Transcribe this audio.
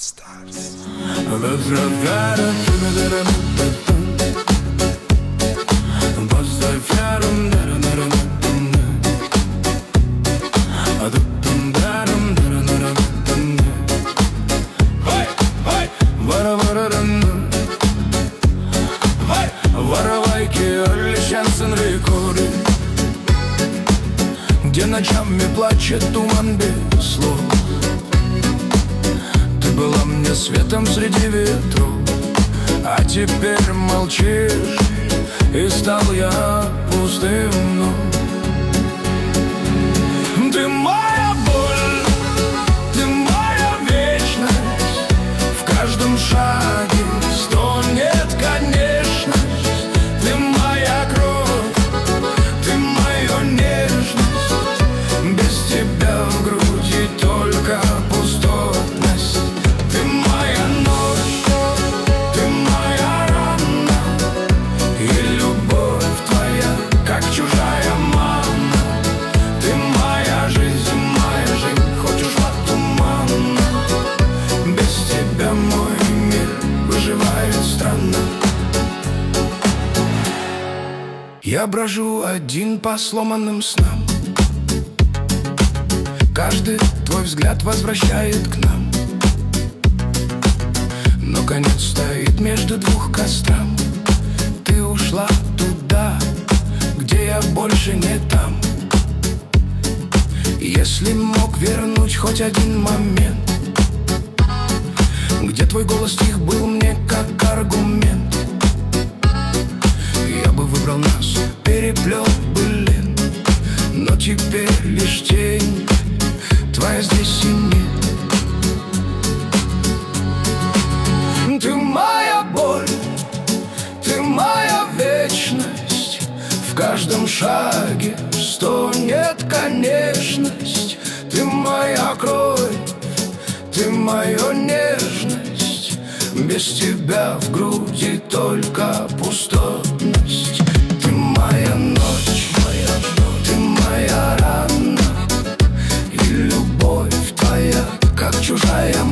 Воровайки, Олещенцин рекорды, где ночами плачет туман без слов. Ты была мне светом среди ветров, а теперь молчишь, и стал я пустым вновь. Ты моя боль, ты моя вечность, в каждом шаге стонет конечность. Ты моя кровь, ты моя нежность, без тебя в груди только пустотность. Ты моя ночь, ты моя рана, и любовь твоя, как чужая мама. Ты моя жизнь, хоть ушла туманно, без тебя мой мир выживает странно. Я брожу один по сломанным снам, каждый твой взгляд возвращает к нам, но конец стоит между двух кострам. Ты ушла туда, где я больше не там. Если мог вернуть хоть один момент, где твой голос тих был мне как аргумент, я бы выбрал нас, переплел бы лент, но теперь лишь тень твоя здесь и нет. Ты моя боль, ты моя вечность, в каждом шаге стонет конечность. Ты моя кровь, ты моя нежность, без тебя в груди только пустотность. Ты моя ночь, ты моя рана, и любовь твоя, как чужая